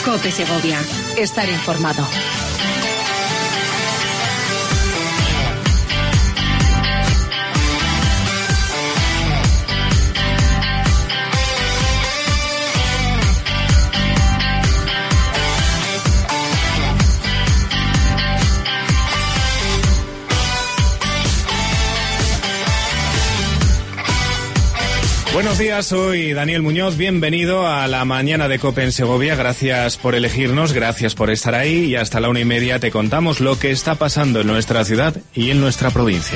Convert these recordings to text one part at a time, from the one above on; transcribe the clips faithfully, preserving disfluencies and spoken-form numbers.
COPE Segovia. Estar informado. Buenos días, soy Daniel Muñoz, bienvenido a la mañana de COPE en Segovia, gracias por elegirnos, gracias por estar ahí y hasta la una y media te contamos lo que está pasando en nuestra ciudad y en nuestra provincia.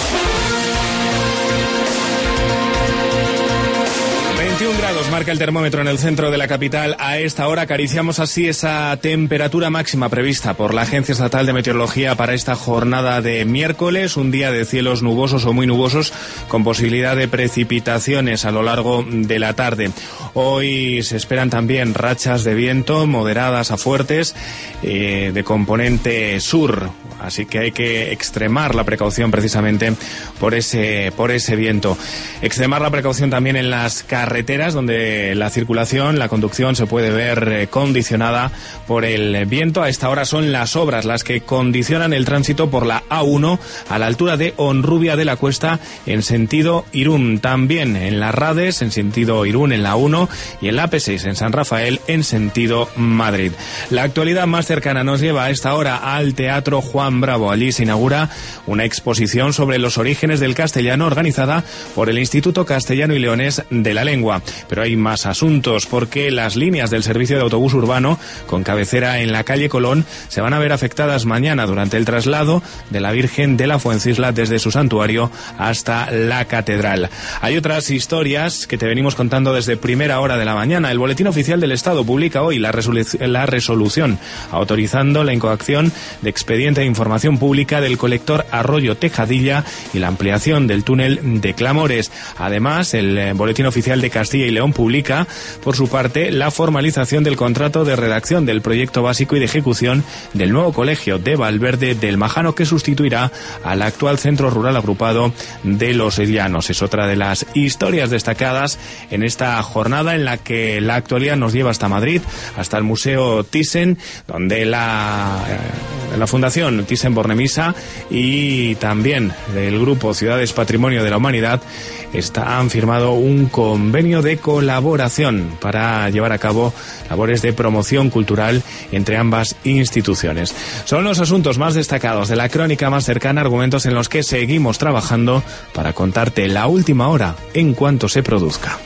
veintiún grados marca el termómetro en el centro de la capital. A esta hora acariciamos así esa temperatura máxima prevista por la Agencia Estatal de Meteorología para esta jornada de miércoles, un día de cielos nubosos o muy nubosos con posibilidad de precipitaciones a lo largo de la tarde. Hoy se esperan también rachas de viento moderadas a fuertes eh, de componente sur, así que hay que extremar la precaución precisamente por ese, por ese viento. Extremar la precaución también en las carreteras donde la circulación, la conducción se puede ver eh, condicionada por el viento. A esta hora son las obras las que condicionan el tránsito por la A uno a la altura de Honrubia de la Cuesta en sentido Irún. También en las Rades en sentido Irún en la uno y en la A P seis en San Rafael en sentido Madrid. La actualidad más cercana nos lleva a esta hora al Teatro Juan Bravo. Allí se inaugura una exposición sobre los orígenes del castellano organizada por el Instituto Castellano y Leonés de la Lengua. Pero hay más asuntos porque las líneas del servicio de autobús urbano con cabecera en la calle Colón se van a ver afectadas mañana durante el traslado de la Virgen de la Fuencisla desde su santuario hasta la catedral. Hay otras historias que te venimos contando desde primera hora de la mañana. El Boletín Oficial del Estado publica hoy la, resolu- la resolución autorizando la incoacción de expediente de información pública del colector Arroyo Tejadilla y la ampliación del túnel de Clamores. Además, el Boletín Oficial de Castilla y León publica, por su parte, la formalización del contrato de redacción del proyecto básico y de ejecución del nuevo colegio de Valverde del Majano, que sustituirá al actual centro rural agrupado de Los Llanos. Es otra de las historias destacadas en esta jornada en la que la actualidad nos lleva hasta Madrid, hasta el Museo Thyssen, donde la, eh, la Fundación Thyssen-Bornemisza y también el grupo Ciudades Patrimonio de la Humanidad está, han firmado un convenio de colaboración para llevar a cabo labores de promoción cultural entre ambas instituciones. Son los asuntos más destacados de la crónica más cercana, argumentos en los que seguimos trabajando para contarte la última hora en cuanto se produzca.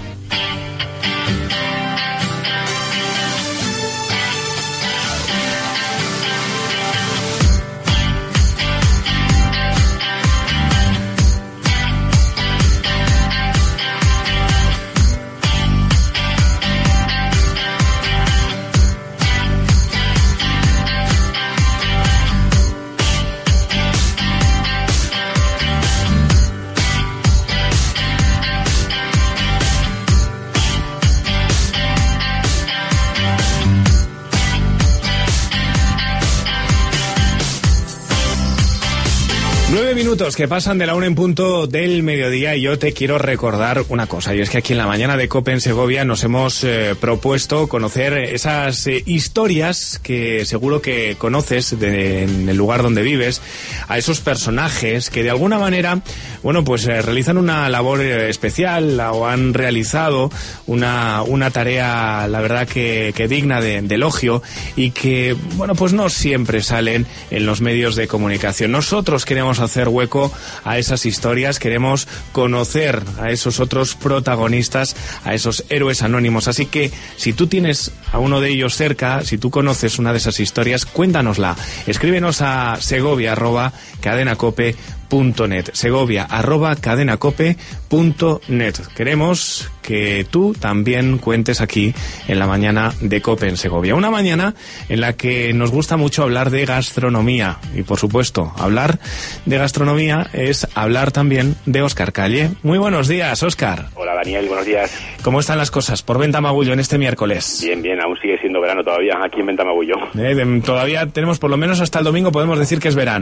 Minutos que pasan de la una en punto del mediodía y yo te quiero recordar una cosa, y es que aquí en la mañana de COPE en Segovia nos hemos eh, propuesto conocer esas eh, historias que seguro que conoces de, en el lugar donde vives, a esos personajes que de alguna manera, bueno, pues eh, realizan una labor eh, especial o han realizado una, una tarea, la verdad que, que digna de, de elogio y que, bueno, pues no siempre salen en los medios de comunicación. Nosotros queremos hacer hueco a esas historias, queremos conocer a esos otros protagonistas, a esos héroes anónimos. Así que si tú tienes a uno de ellos cerca, si tú conoces una de esas historias, cuéntanosla. Escríbenos a segovia arroba cadenacope punto net, segovia arroba cadenacope punto net. Queremos que tú también cuentes aquí en la mañana de COPE en Segovia. Una mañana en la que nos gusta mucho hablar de gastronomía. Y por supuesto, hablar de gastronomía es hablar también de Óscar Calle. Muy buenos días, Óscar. Hola, Daniel, buenos días. ¿Cómo están las cosas por Ventamagullo en este miércoles? Bien, bien, aún sigue siendo verano todavía aquí en Ventamagullo. Eh, de, todavía tenemos, por lo menos hasta el domingo, podemos decir que es verano. Sí,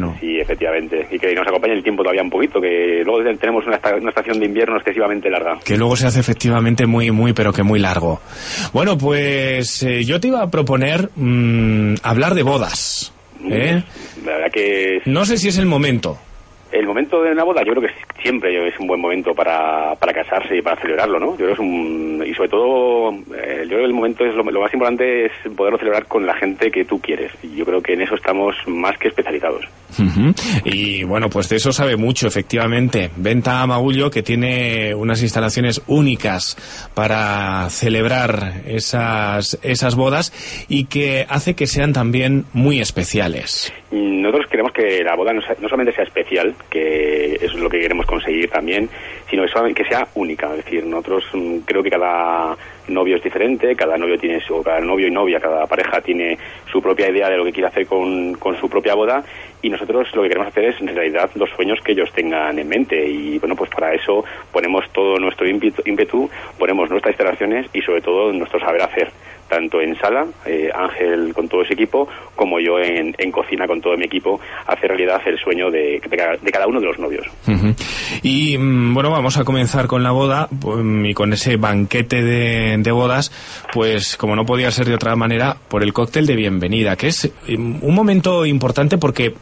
efectivamente, y que nos acompañe el tiempo todavía un poquito, que luego tenemos una, esta, una estación de invierno excesivamente larga. Que luego se hace efectivamente muy, muy, pero que muy largo. Bueno, pues eh, yo te iba a proponer mmm, hablar de bodas. ¿eh? La verdad que... Es... No sé si es el momento. El momento de una boda yo creo que siempre es un buen momento para, para casarse y para celebrarlo, ¿no? Yo creo que es un... Y sobre todo, eh, yo creo que el momento es lo, lo más importante es poderlo celebrar con la gente que tú quieres. Y yo creo que en eso estamos más que especializados. Uh-huh. Y bueno, pues de eso sabe mucho, efectivamente. Venta Magullo, que tiene unas instalaciones únicas para celebrar esas, esas bodas y que hace que sean también muy especiales. Nosotros queremos que la boda no, sea, no solamente sea especial, que eso es lo que queremos conseguir también, sino que sea única. Es decir, nosotros mm, creo que cada novio es diferente, cada novio tiene su, cada novio y novia, cada pareja tiene su propia idea de lo que quiere hacer con, con su propia boda, y nosotros lo que queremos hacer es en realidad los sueños que ellos tengan en mente. Y bueno, pues para eso ponemos todo nuestro ímpetu, ímpetu ponemos nuestras instalaciones y sobre todo nuestro saber hacer, tanto en sala, eh, Ángel con todo ese equipo, como yo en, en cocina con todo mi equipo, hacer realidad el sueño de, de, cada, de cada uno de los novios. Uh-huh. Y bueno, vamos a comenzar con la boda y con ese banquete de, de bodas, pues como no podía ser de otra manera, por el cóctel de bienvenida, que es un momento importante porque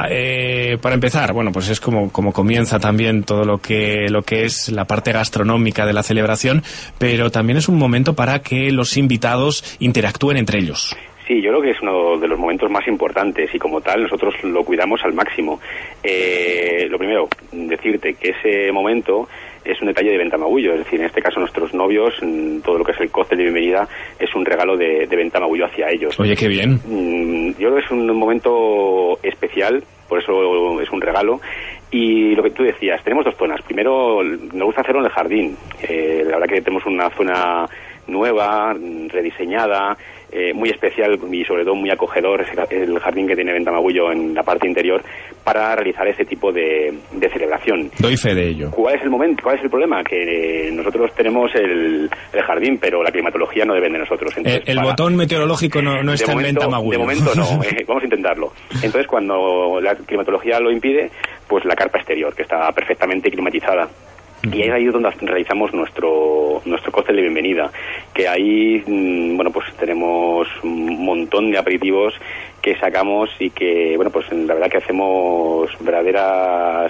eh, para empezar, bueno, pues es como, como comienza también todo lo que, lo que es la parte gastronómica de la celebración, pero también es un momento para que los invitados interactúen entre ellos. Sí, yo creo que es uno de los momentos más importantes y como tal nosotros lo cuidamos al máximo. Eh, lo primero, decirte que ese momento es un detalle de Venta Magullo, es decir, en este caso nuestros novios, todo lo que es el cóctel de bienvenida es un regalo de, de Venta Magullo hacia ellos. Oye, qué bien. Yo creo que es un momento especial, por eso es un regalo. Y lo que tú decías, tenemos dos zonas. Primero, nos gusta hacerlo en el jardín. Eh, la verdad que tenemos una zona nueva, rediseñada, eh, muy especial y sobre todo muy acogedor, el jardín que tiene Venta Magullo en la parte interior, para realizar ese tipo de, de celebración. Doy fe de ello. ¿Cuál es el momento? ¿Cuál es el problema? Que nosotros tenemos el, el jardín, pero la climatología no depende de nosotros. Entonces, el el para... botón meteorológico no, no está momento, en Venta Magullo. De momento no, eh, vamos a intentarlo. Entonces, cuando la climatología lo impide, pues la carpa exterior, que está perfectamente climatizada. Y es ahí donde realizamos nuestro nuestro cóctel de bienvenida, que ahí, bueno, pues tenemos un montón de aperitivos que sacamos y que, bueno, pues la verdad que hacemos verdaderas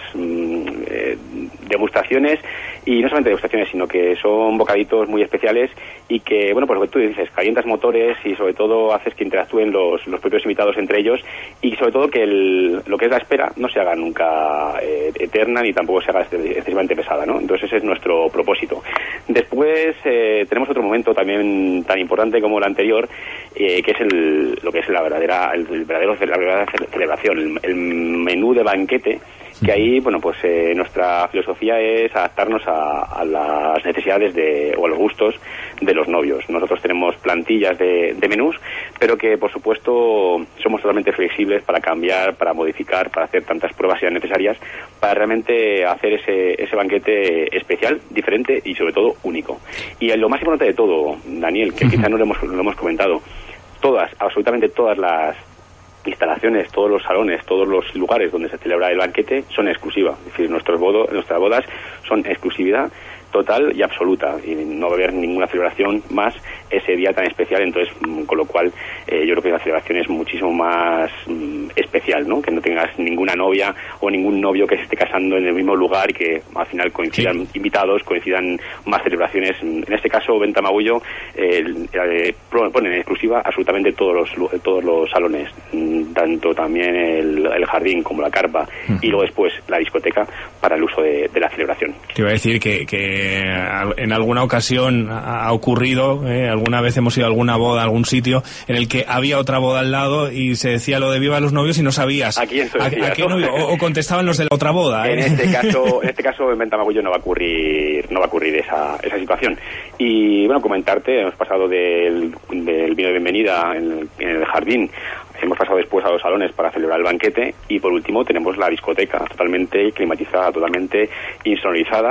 eh, degustaciones, y no solamente degustaciones, sino que son bocaditos muy especiales y que, bueno, pues lo que tú dices, calientas motores y sobre todo haces que interactúen los, los propios invitados entre ellos, y sobre todo que el, lo que es la espera no se haga nunca eh, eterna ni tampoco se haga excesivamente pesada, ¿no? Entonces ese es nuestro propósito. Después eh, tenemos otro momento también tan importante como el anterior, eh, que es el, lo que es la verdadera, el, el verdadero, la verdadera celebración, el, el menú de banquete, que ahí, bueno, pues eh, nuestra filosofía es adaptarnos a, a las necesidades de, o a los gustos de los novios. Nosotros tenemos plantillas de, de menús, pero que por supuesto somos totalmente flexibles para cambiar, para modificar, para hacer tantas pruebas sean necesarias, para realmente hacer ese, ese banquete especial, diferente y sobre todo único. Y lo más importante de todo, Daniel, que quizá no lo hemos, lo hemos comentado, todas, absolutamente todas las instalaciones, todos los salones, todos los lugares donde se celebra el banquete son exclusivas. Es decir, nuestros bodo, nuestras bodas son exclusividad total y absoluta, y no va a haber ninguna celebración más ese día tan especial. Entonces, con lo cual eh, yo creo que la celebración es muchísimo más mm, especial, ¿no? Que no tengas ninguna novia o ningún novio que se esté casando en el mismo lugar y que al final coincidan sí. invitados, coincidan más celebraciones. En este caso, Venta Magullo eh, eh, pone en exclusiva absolutamente todos los todos los salones, tanto también el, el jardín como la carpa, uh-huh. y luego después la discoteca para el uso de, de la celebración. Te iba a decir que, que en alguna ocasión ha ocurrido, eh, alguna vez hemos ido a alguna boda, a algún sitio, en el que había otra boda al lado y se decía lo de viva los novios y no sabías a quién se decía, a, a qué novio, o, o contestaban los de la otra boda. ¿eh? En este caso, en este caso en Venta Magullo no va a ocurrir, no va a ocurrir esa, esa situación. Y bueno, comentarte, hemos pasado del, del vino de bienvenida en, en el jardín. Hemos pasado después a los salones para celebrar el banquete, y por último tenemos la discoteca totalmente climatizada, totalmente insonorizada,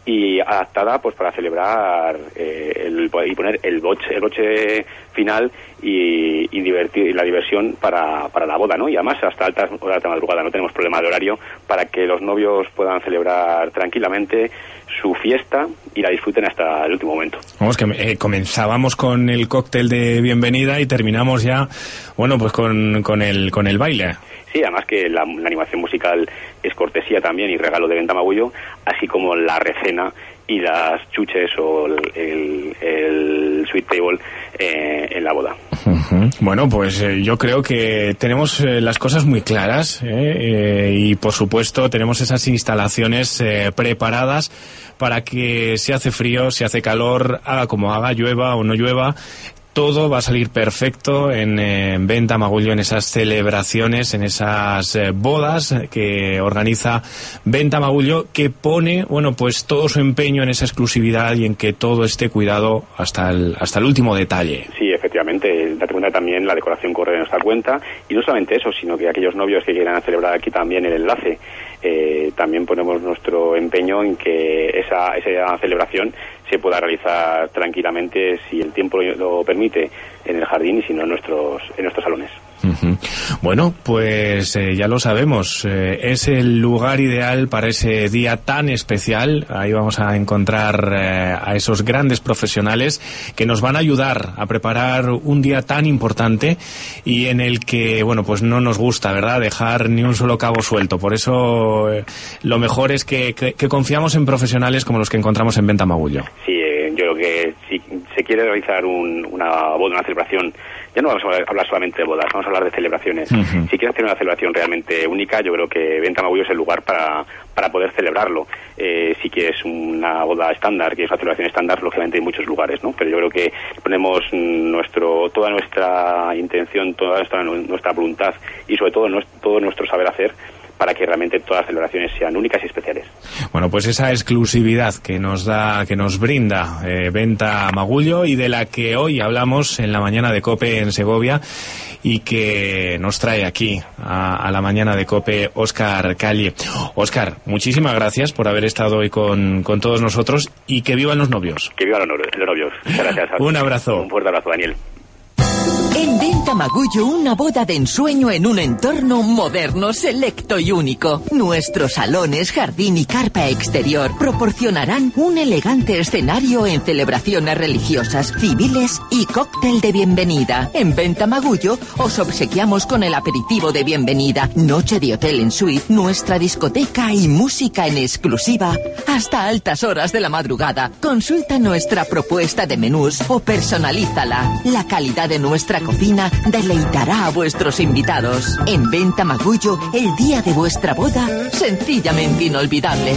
y adaptada pues para celebrar eh, el, y poner el boche, el boche final y, y divertir y la diversión para, para la boda, ¿no? Y además hasta altas horas de madrugada, no tenemos problema de horario para que los novios puedan celebrar tranquilamente su fiesta y la disfruten hasta el último momento. Vamos, que eh, comenzábamos con el cóctel de bienvenida y terminamos ya, bueno, pues con, con el con el baile. Sí, además que la, la animación musical es cortesía también y regalo de Venta Magullo, así como la recena y las chuches o el, el, el sweet table eh, en la boda. Uh-huh. Bueno, pues eh, yo creo que tenemos eh, las cosas muy claras eh, eh, y por supuesto tenemos esas instalaciones eh, preparadas para que si hace frío, si hace calor, haga como haga, llueva o no llueva, todo va a salir perfecto en, en Venta Magullo, en esas celebraciones, en esas eh, bodas que organiza Venta Magullo, que pone, bueno, pues todo su empeño en esa exclusividad y en que todo esté cuidado hasta el, hasta el último detalle. Sí, efectivamente, date cuenta también la decoración corre de nuestra cuenta, y no solamente eso, sino que aquellos novios que quieran celebrar aquí también el enlace, eh, también ponemos nuestro empeño en que esa, esa celebración se pueda realizar tranquilamente, si el tiempo lo permite, en el jardín y si no en nuestros, en nuestros salones. Uh-huh. Bueno, pues eh, ya lo sabemos, eh, es el lugar ideal para ese día tan especial. Ahí vamos a encontrar eh, a esos grandes profesionales que nos van a ayudar a preparar un día tan importante y en el que, bueno, pues no nos gusta, ¿verdad?, dejar ni un solo cabo suelto. Por eso eh, lo mejor es que, que, que confiamos en profesionales como los que encontramos en Venta Magullo. Sí, eh, yo creo que si se quiere realizar un, una boda, una celebración, ya no vamos a hablar solamente de bodas, vamos a hablar de celebraciones. Uh-huh. Si quieres hacer una celebración realmente única, yo creo que Venta Magullo es el lugar para, para poder celebrarlo. Eh, si quieres una boda estándar, quieres una celebración estándar, lógicamente hay muchos lugares, ¿no? Pero yo creo que ponemos nuestro, toda nuestra intención, toda nuestra, nuestra voluntad y sobre todo nuestro, todo nuestro saber hacer para que realmente todas las celebraciones sean únicas y especiales. Bueno, pues esa exclusividad que nos da, que nos brinda eh, Venta Magullo y de la que hoy hablamos en la mañana de COPE en Segovia y que nos trae aquí a, a la mañana de COPE Óscar Calle. Óscar, muchísimas gracias por haber estado hoy con, con todos nosotros y que vivan los novios. Que vivan los, los novios. Muchas gracias. Un abrazo. Un fuerte abrazo, Daniel. En Venta Magullo, una boda de ensueño en un entorno moderno, selecto y único. Nuestros salones, jardín y carpa exterior proporcionarán un elegante escenario en celebraciones religiosas, civiles y cóctel de bienvenida. En Venta Magullo os obsequiamos con el aperitivo de bienvenida, noche de hotel en suite, nuestra discoteca y música en exclusiva hasta altas horas de la madrugada. Consulta nuestra propuesta de menús o personalízala. La calidad de nuestra cocina deleitará a vuestros invitados. En Venta Magullo, el día de vuestra boda, sencillamente inolvidable.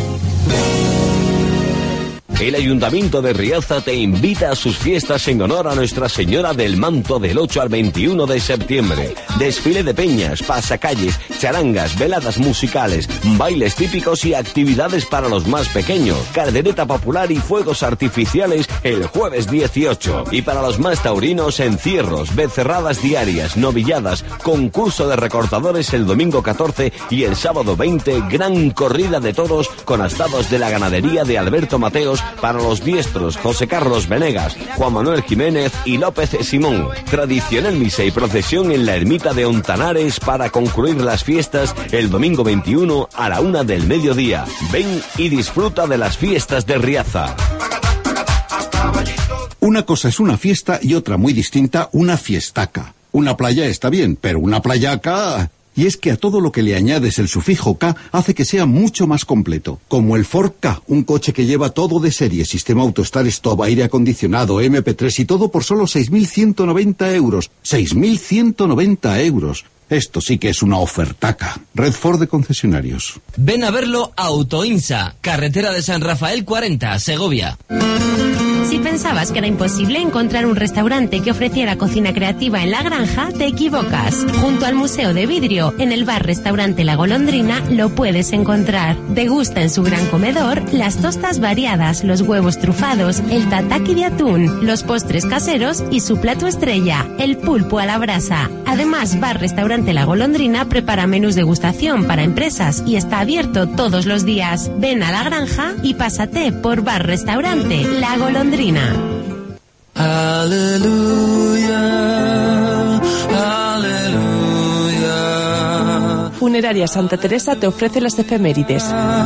El Ayuntamiento de Riaza te invita a sus fiestas en honor a Nuestra Señora del Manto del ocho al veintiuno de septiembre. Desfile de peñas, pasacalles, charangas, veladas musicales, bailes típicos y actividades para los más pequeños, caldereta popular y fuegos artificiales el jueves dieciocho. Y para los más taurinos, encierros, becerradas diarias, novilladas, concurso de recortadores el domingo catorce y el sábado veinte, gran corrida de toros con astados de la ganadería de Alberto Mateos para los diestros José Carlos Venegas, Juan Manuel Jiménez y López Simón. Tradicional misa y procesión en la ermita de Ontanares para concluir las fiestas el domingo veintiuno a la una del mediodía. Ven y disfruta de las fiestas de Riaza. Una cosa es una fiesta y otra muy distinta, una fiestaca. Una playa está bien, pero una playaca... Y es que a todo lo que le añades el sufijo K hace que sea mucho más completo. Como el Ford K, un coche que lleva todo de serie, sistema AutoStar Stop, aire acondicionado, eme pe tres y todo por solo seis mil ciento noventa euros. seis mil ciento noventa euros. Esto sí que es una ofertaca. Red Ford de concesionarios. Ven a verlo a Autoinsa, carretera de San Rafael cuarenta, Segovia. Si pensabas que era imposible encontrar un restaurante que ofreciera cocina creativa en La Granja, te equivocas. Junto al Museo de Vidrio, en el bar-restaurante La Golondrina, lo puedes encontrar. Degusta en su gran comedor las tostas variadas, los huevos trufados, el tataki de atún, los postres caseros y su plato estrella, el pulpo a la brasa. Además, bar-restaurante La Golondrina prepara menús de degustación para empresas y está abierto todos los días. Ven a La Granja y pásate por bar-restaurante La Golondrina. Aleluya, aleluya. Funeraria Santa Teresa te ofrece las efemérides.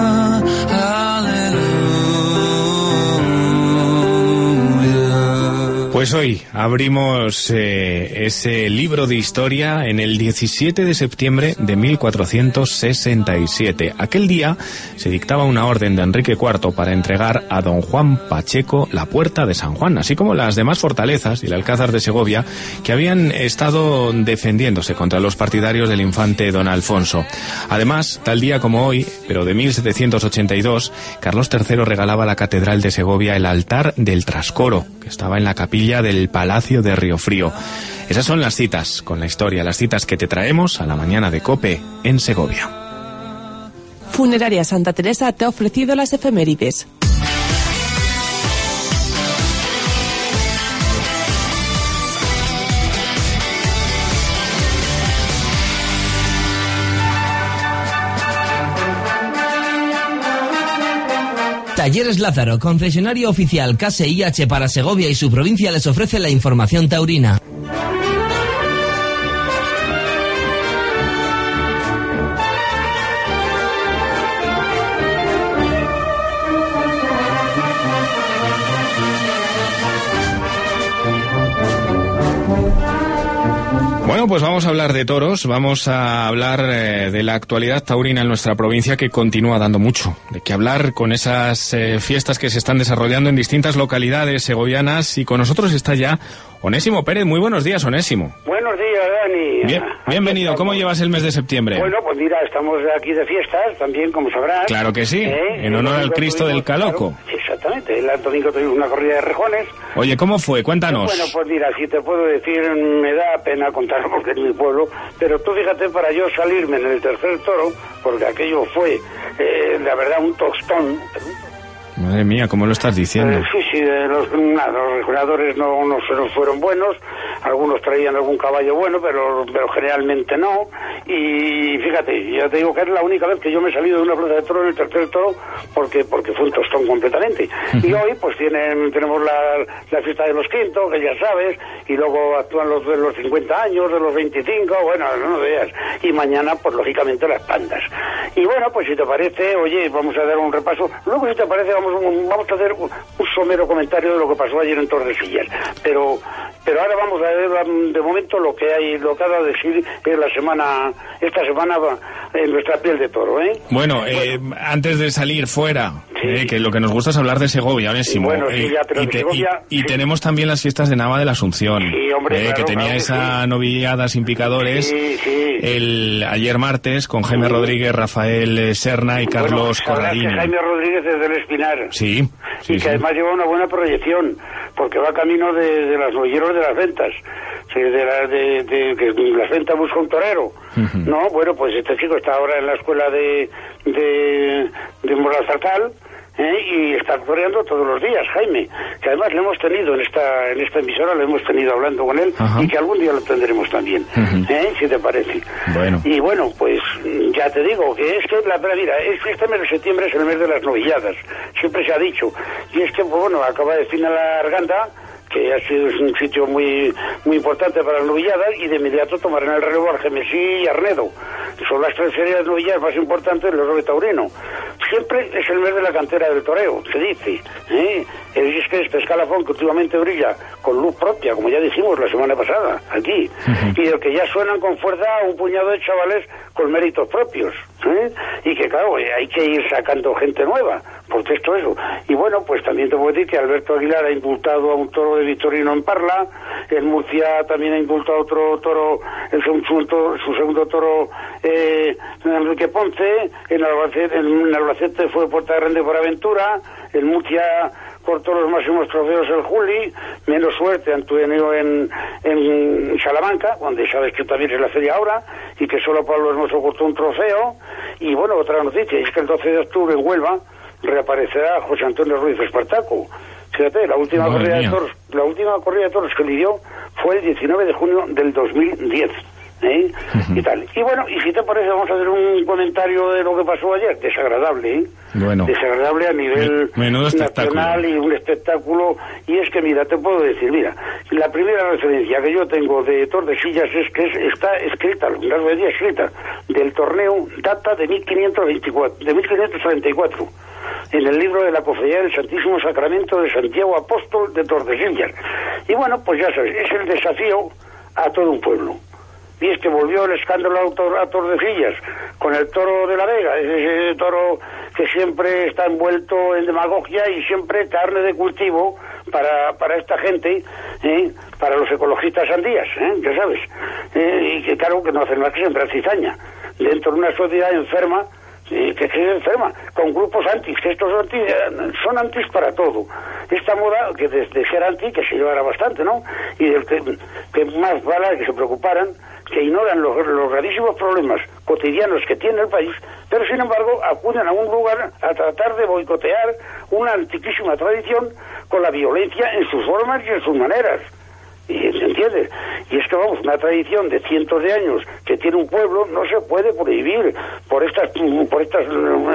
Pues hoy abrimos eh, ese libro de historia en el diecisiete de septiembre de mil cuatrocientos sesenta y siete. Aquel día se dictaba una orden de Enrique cuarto para entregar a don Juan Pacheco la Puerta de San Juan, así como las demás fortalezas y el Alcázar de Segovia que habían estado defendiéndose contra los partidarios del infante don Alfonso. Además, tal día como hoy, pero de mil setecientos ochenta y dos, Carlos tercero regalaba a la Catedral de Segovia el altar del Trascoro, que estaba en la capilla del Palacio de Riofrío. Esas son las citas con la historia, las citas que te traemos a la mañana de COPE en Segovia. Funeraria Santa Teresa te ha ofrecido las efemérides. Talleres Lázaro, concesionario oficial K S I H para Segovia y su provincia, les ofrece la información taurina. Bueno, pues vamos a hablar de toros, vamos a hablar eh, de la actualidad taurina en nuestra provincia, que continúa dando mucho de qué hablar con esas eh, fiestas que se están desarrollando en distintas localidades segovianas, y con nosotros está ya Onésimo Pérez. Muy buenos días, Onésimo. Buenos días, Dani. Bien, bienvenido. ¿Cómo llevas el mes de septiembre? Bueno, pues mira, estamos aquí de fiestas también, como sabrás. Claro que sí, ¿Eh? en honor al Cristo del Caloco. Claro, exactamente, el domingo tuvimos una corrida de rejones. Oye, ¿cómo fue? Cuéntanos. Bueno, pues mira, si te puedo decir, me da pena contarlo porque es mi pueblo, pero tú fíjate, para yo salirme en el tercer toro, porque aquello fue, eh, la verdad, un tostón. Madre mía, ¿cómo lo estás diciendo? Eh, sí, sí, eh, los, nada, los reguladores no, no, no fueron buenos, algunos traían algún caballo bueno, pero, pero generalmente no, y fíjate, ya te digo que es la única vez que yo me he salido de una plaza de toro en el tercer toro, porque porque fue un tostón completamente. Uh-huh. Y hoy pues tienen tenemos la, la fiesta de los quintos, que ya sabes, y luego actúan los de los cincuenta años, de los veinticinco, bueno, no veas, y mañana pues lógicamente las pandas. Y bueno, pues si te parece, oye, vamos a dar un repaso, luego si te parece vamos Vamos a hacer un, un somero comentario de lo que pasó ayer en Tordesillas, pero pero ahora vamos a ver de momento lo que hay, lo que ha dado de decir en la semana, esta semana en nuestra piel de toro, ¿eh? Bueno, bueno. Eh, antes de salir fuera, sí. eh, que lo que nos gusta es hablar de Segovia, Onésimo. Bueno, sí, ya, pero y, de te, Segovia, y, y sí. tenemos también las fiestas de Nava de la Asunción, sí, hombre, eh, claro, que tenía claro, esa sí. novillada sin picadores, sí, sí. el ayer martes con Jaime sí. Rodríguez, Rafael Serna y Carlos bueno, Corradini. Que Jaime Rodríguez es del Espinar. Sí. Sí, y que sí. además lleva una buena proyección, porque va camino de, de las novilleros de las ventas, sí, de, la, de, de que las ventas busca un torero. Uh-huh. No, bueno, pues este chico está ahora en la escuela de de, de Morazartal, ¿eh? Y está toreando todos los días, Jaime, que además le hemos tenido en esta en esta emisora, lo hemos tenido hablando con él, uh-huh. y que algún día lo tendremos también, uh-huh. ¿eh? Si te parece. Bueno. Y bueno, pues ya te digo que es que la mira, este mes de septiembre es el mes de las novilladas, siempre se ha dicho, y es que pues bueno, acaba de fin a la Arganda, que ha sido un sitio muy muy importante para las novilladas, y de inmediato tomarán el relevo Algemesí y Arnedo. Son las tres ferias de novilladas más importantes del Orbe Taurino. Siempre es el mes de la cantera del toreo, se dice, ¿eh? Es que este escalafón que últimamente brilla con luz propia, como ya dijimos la semana pasada, aquí, uh-huh. y del que ya suenan con fuerza un puñado de chavales con méritos propios, ¿eh? Y que claro, hay que ir sacando gente nueva, por texto eso. Y bueno, pues también te puedo decir que Alberto Aguilar ha indultado a un toro de Victorino en Parla, en Murcia también ha indultado a otro toro, el segundo, su segundo toro, eh, Enrique Ponce, en Albacete, en Albacete fue Puerta Grande por Aventura, en Murcia cortó los máximos trofeos el Juli, menos suerte han tenido en, en Salamanca, donde sabes que también es la feria ahora, y que solo Pablo Hermoso cortó un trofeo. Y bueno, otra noticia, es que el doce de octubre en Huelva reaparecerá José Antonio Ruiz Espartaco. Fíjate, la última Madre corrida mía. de toros, la última corrida de toros que lidió fue el diecinueve de junio del dos mil diez. ¿Eh? Uh-huh. Y tal. Y bueno, y si te parece, vamos a hacer un comentario de lo que pasó ayer. Desagradable, ¿eh? Bueno. Desagradable a nivel Menudo nacional y un espectáculo. Y es que, mira, te puedo decir, mira, la primera referencia que yo tengo de Tordesillas es que es, está escrita, la referencia escrita del torneo data de mil quinientos veinticuatro, de mil quinientos treinta y cuatro, en el libro de la Cofradía del Santísimo Sacramento de Santiago Apóstol de Tordesillas. Y bueno, pues ya sabes, es el desafío a todo un pueblo. Y es que volvió el escándalo a, Tor a Tordesillas con el toro de la Vega, ese toro que siempre está envuelto en demagogia y siempre carne de cultivo para, para esta gente, ¿eh? Para los ecologistas andías, ¿eh? Ya sabes, ¿eh? Y que claro que no hacen más que sembrar cizaña dentro de una sociedad enferma, ¿eh? que, que es enferma, con grupos antis, que estos antis son antis para todo. Esta moda que desde ser anti, que se llevará bastante, ¿no? Y del que, que más vale que se preocuparan, que ignoran los, los gravísimos problemas cotidianos que tiene el país, pero sin embargo acuden a un lugar a tratar de boicotear una antiquísima tradición con la violencia en sus formas y en sus maneras. ¿Y se entiende? Y es que vamos, una tradición de cientos de años que tiene un pueblo no se puede prohibir por estas por estas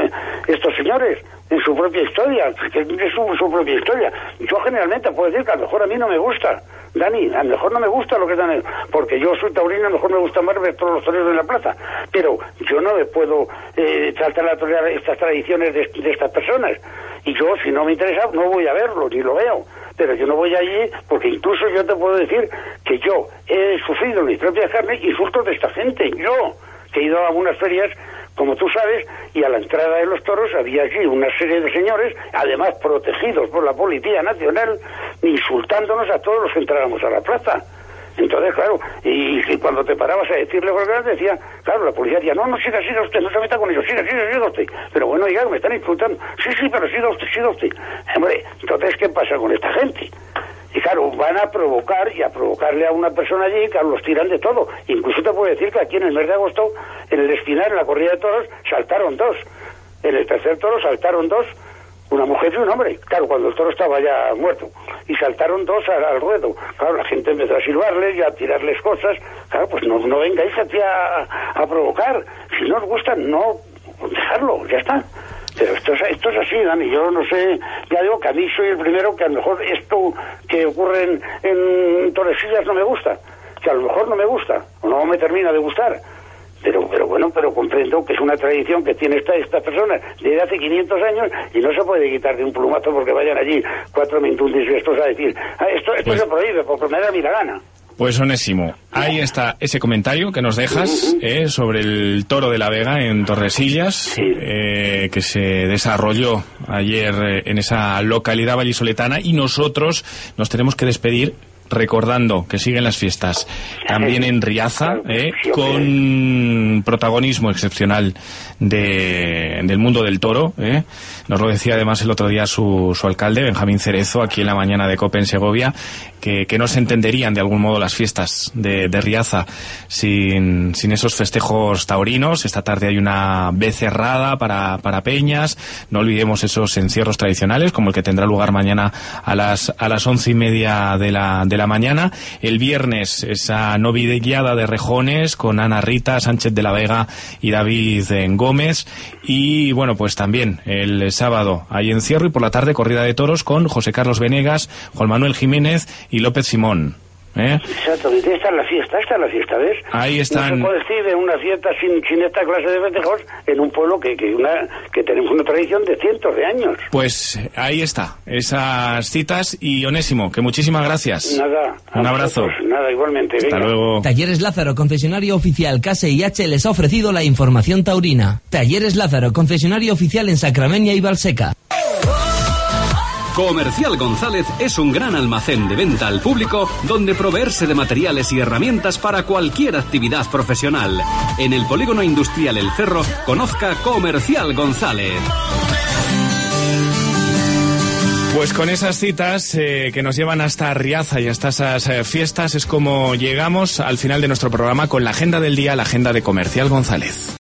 estos señores en su propia historia, que es su, su propia historia. Yo generalmente puedo decir que a lo mejor a mí no me gusta, Dani, a lo mejor no me gusta lo que están, porque yo soy taurino, a lo mejor me gusta más ver todos los toreros en la plaza, pero yo no me puedo eh, tratar a torear estas tradiciones de, de estas personas, y yo, si no me interesa, no voy a verlo, ni lo veo, pero yo no voy allí, porque incluso yo te puedo decir que yo he sufrido en mi propia carne insultos de esta gente, yo, que he ido a algunas ferias, como tú sabes, y a la entrada de los toros había allí una serie de señores, además protegidos por la Policía Nacional, insultándonos a todos los que entráramos a la plaza. Entonces, claro, y, y cuando te parabas a decirle algo, decía, claro, la policía decía, no, no, siga, siga usted, no se meta con ellos, siga, siga, siga usted. Pero bueno, oiga, me están insultando. Sí, sí, pero siga usted, siga usted. Hombre, entonces, ¿qué pasa con esta gente? Y claro, van a provocar y a provocarle a una persona allí, que los tiran de todo. Incluso te puedo decir que aquí en el mes de agosto, en el Espinar, en la corrida de toros, saltaron dos. En el tercer toro saltaron dos, una mujer y un hombre. Claro, cuando el toro estaba ya muerto. Y saltaron dos al, al ruedo. Claro, la gente empezó a silbarles y a tirarles cosas. Claro, pues no, no vengáis aquí a, a provocar. Si no os gusta, no, dejarlo, ya está. Pero esto es, esto es así, Dani, yo no sé, ya digo que a mí soy el primero que a lo mejor esto que ocurre en, en Tordesillas no me gusta, que a lo mejor no me gusta, o no me termina de gustar, pero pero bueno, pero comprendo que es una tradición que tiene esta, esta persona desde hace quinientos años y no se puede quitar de un plumazo porque vayan allí cuatro mintundis y estos a decir, ah, esto, esto pues se prohíbe porque me da mi la gana. Pues Onésimo, ahí está ese comentario que nos dejas eh, sobre el toro de la Vega en Tordesillas, eh, que se desarrolló ayer eh, en esa localidad vallisoletana, y nosotros nos tenemos que despedir recordando que siguen las fiestas también en Riaza, eh, con protagonismo excepcional de, del mundo del toro. Eh. Nos lo decía además el otro día su, su alcalde, Benjamín Cerezo, aquí en la mañana de COPE en Segovia, que, que no se entenderían de algún modo las fiestas de, de Riaza sin, sin esos festejos taurinos. Esta tarde hay una becerrada para, para peñas. No olvidemos esos encierros tradicionales, como el que tendrá lugar mañana a las, a las once y media de la, de la mañana. El viernes esa novillaada de rejones con Ana Rita, Sánchez de la Vega y David Gómez. Y bueno, pues también el sábado hay encierro, y por la tarde corrida de toros con José Carlos Venegas, Juan Manuel Jiménez y López Simón. ¿Eh? Exactamente, esta es la fiesta, esta es la fiesta, ¿ves? Ahí están. No se puede decir de una fiesta sin, sin esta clase de festejos en un pueblo que, que, una, que tenemos una tradición de cientos de años. Pues ahí está, esas citas. Y Onésimo, que muchísimas gracias. Nada. Un abrazo. Nada, igualmente. Hasta venga. luego. Talleres Lázaro, concesionario oficial K S I H, les ha ofrecido la información taurina. Talleres Lázaro, concesionario oficial en Sacramenia y Valseca. Comercial González es un gran almacén de venta al público donde proveerse de materiales y herramientas para cualquier actividad profesional. En el polígono industrial El Cerro, conozca Comercial González. Pues con esas citas eh, que nos llevan hasta Riaza y hasta esas eh, fiestas es como llegamos al final de nuestro programa con la agenda del día, la agenda de Comercial González.